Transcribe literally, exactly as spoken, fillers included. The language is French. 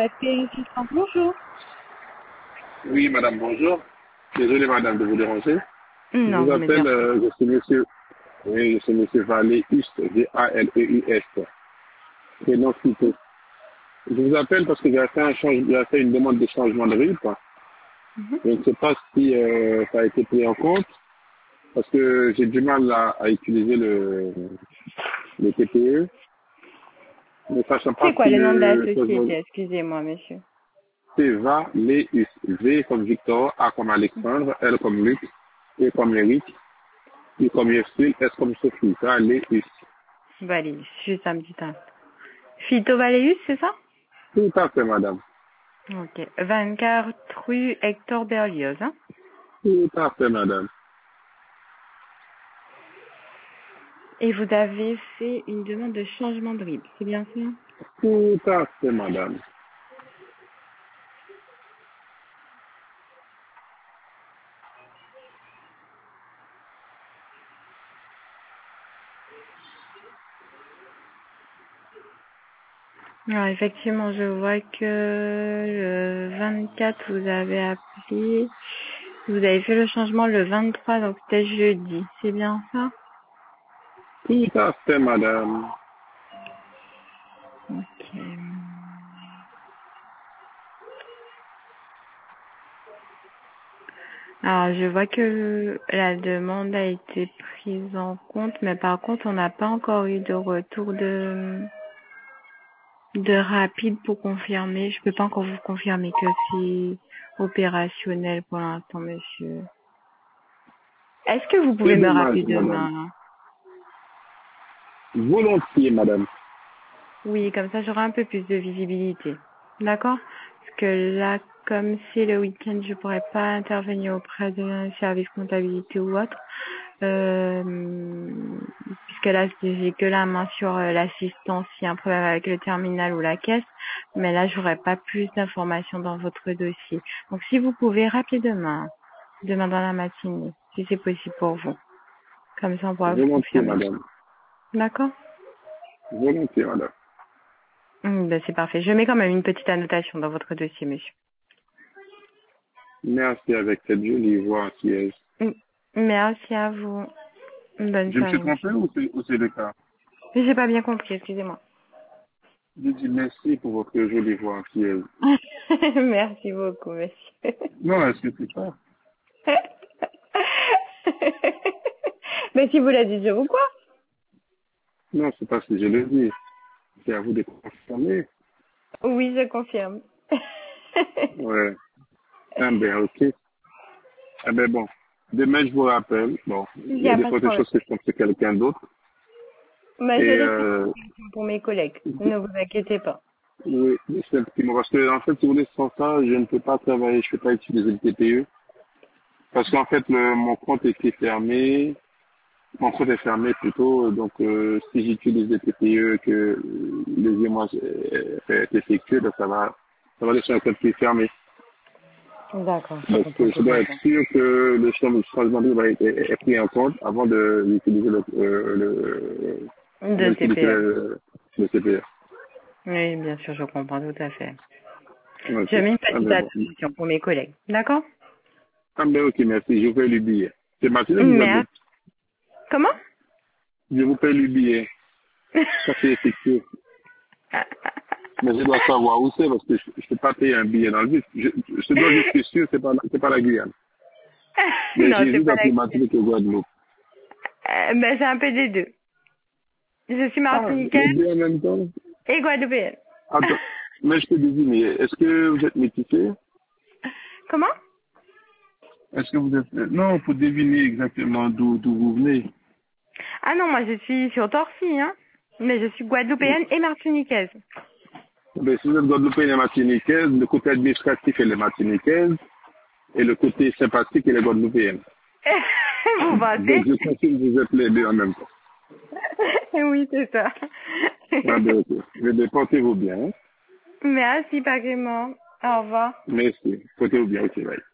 A P assistant, bonjour. Oui, madame, bonjour. Désolé, madame, de vous déranger. Je Non, vous vous me appelle, dérangez. euh, je suis monsieur, oui, je suis monsieur Valéus, V A L E U S, prénom Cité. Je vous appelle parce que j'ai fait, un change, j'ai fait une demande de changement de rythme. Mhm. Je ne sais pas si euh, ça a été pris en compte parce que j'ai du mal à, à utiliser le, le T P E, ne sachant pas C'est quoi si le nom de la le changement société? Excusez-moi, monsieur. c'est Valéus, V comme Victor, A comme Alexandre, L comme Luc, E comme Eric, I comme Yessil, S comme Sophie, Valéus. Valéus, juste un petit instant. Phyto Valéus, c'est ça? Tout à fait, madame. Ok. vingt-quatre rue Hector Berlioz, hein? Tout à fait, madame. Et vous avez fait une demande de changement de rythme, c'est bien ça? Tout à fait, madame. Alors, effectivement, je vois que le vingt-quatre, vous avez appelé. Vous avez fait le changement le vingt-trois, donc c'était jeudi. C'est bien ça? Tout à fait, madame. Ok. Alors, je vois que la demande a été prise en compte, mais par contre, on n'a pas encore eu de retour de, de rapide pour confirmer. Je peux pas encore vous confirmer que c'est opérationnel pour l'instant, monsieur. Est-ce que vous C'est pouvez me dommage, rappeler madame. demain? Volontiers, madame. Oui, comme ça, j'aurai un peu plus de visibilité. D'accord? Parce que là, comme c'est le week-end, je pourrais pas intervenir auprès d'un service comptabilité ou autre. Euh, puisque là, j'ai que la main sur euh, l'assistance, s'il y a un problème avec le terminal ou la caisse. Mais là, j'aurai pas plus d'informations dans votre dossier. Donc, si vous pouvez, rappeler demain. Demain dans la matinée, si c'est possible pour vous. Comme ça, on pourra vous Volontiers, confirmer. madame. D'accord? Volontiers, madame. Hum, ben, c'est parfait. Je mets quand même une petite annotation dans votre dossier, monsieur. Merci avec cette jolie voix qui est. Hum, Merci à vous. Bonne Je me suis soirée, trompé monsieur. ou c'est, ou c'est le cas? Mais j'ai pas bien compris, excusez-moi. Je dis merci pour votre jolie voix qui est. Merci beaucoup, monsieur. Non, est-ce que c'est ça? Mais si vous la dites, je vous quoi? Non, c'est pas ce que je le dis. C'est à vous de confirmer. Oui, je confirme. Ouais. Ah ben, ok. Ah ben bon. Demain, je vous rappelle. Bon, Il il n'y y a a des pas de fois des problème. choses que je pense que c'est quelqu'un d'autre. Mais je Et laisse euh, pour mes collègues. Ne vous inquiétez pas. oui, c'est un petit mot. Parce que, en fait, si vous voulez, sans ça, je ne peux pas travailler, je ne peux pas utiliser le T P E. Parce qu'en fait, le, mon compte était fermé. Mon compte est fermé plutôt. Donc, euh, si j'utilise le T P E, que euh, le virement est est effectué, donc ça va, ça va laisser un compte qui est fermé. D'accord, je Donc, comprends euh, tout je à dois être fait. sûr que le changement de livre est, est- est pris en compte avant de d'utiliser le, euh, le, De d'utiliser T P F. le, le T P E. Oui, bien sûr, je comprends tout à fait. Je Ok. mets une Ah petite ben bon. attribution pour mes collègues. D'accord? Ah ben ok, merci. Je vous paye le billet. C'est Martine ou Merci. Guadeloupe? Comment? Je vous paye le billet. Ça c'est effectué. Mais je dois savoir où c'est parce que je ne peux pas payer un billet dans le vide. Je, je, ce dont je suis sûr, c'est pas, la- c'est pas la Guyane. Mais Non, c'est j'hésite pas entre la Martinique et Guadeloupe. Euh, ben, c'est un peu des deux. Je suis Ah, les martiniquaise deux en même temps? et guadeloupéenne. Attends. Mais je peux deviner. Est-ce que vous êtes métissé? Comment? Est-ce que vous êtes... Non, faut deviner exactement d'où d'où vous venez. Ah non, moi je suis sur Torcy, hein. Mais je suis guadeloupéenne et martiniquaise. Ben, si vous êtes Guadeloupéenne et Martiniquaise, le côté administratif est les Martiniquaises et le côté sympathique est les Guadeloupéennes. Vous Donc pensez? je confirme que vous êtes les deux en même temps. Oui, c'est ça. Ah ben ok. Je vais portez-vous bien. Hein? Merci, pareillement. Au revoir. Merci. Portez-vous bien. Ok, bye.